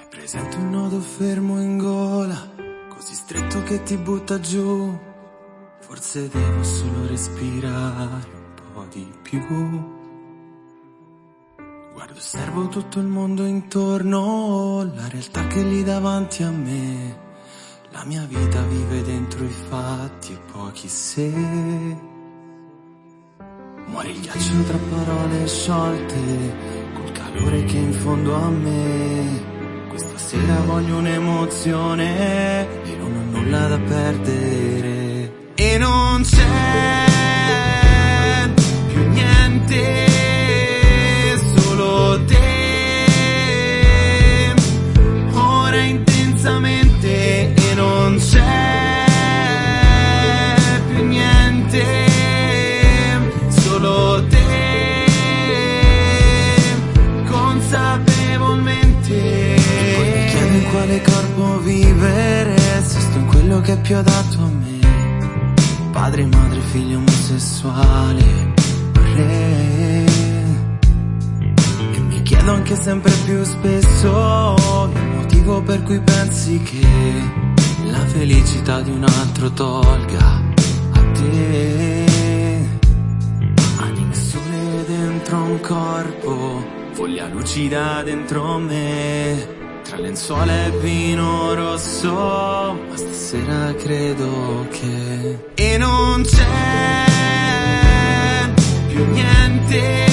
Presento un nodo fermo in gola, così stretto che ti butta giù. Forse devo solo respirare un po' di più. Guardo e osservo tutto il mondo intorno, la realtà che è lì davanti a me. La mia vita vive dentro i fatti e pochi se. Muore il ghiaccio tra parole sciolte, col calore che è in fondo a me. Questa sera voglio un'emozione e non ho nulla da perdere. E non c'è più niente, solo te. Ora intensamente e non c'è più niente, solo te. Consapevolmente in quale corpo vivere, se sto in quello che Dio ha dato a me. Padre, madre, figlio omosessuale, re. E mi chiedo anche sempre più spesso il motivo per cui pensi che la felicità di un altro tolga a te. Anime sole dentro un corpo, foglia lucida dentro me. Tra lenzuola e vino rosso, ma stasera credo che. E non c'è più niente,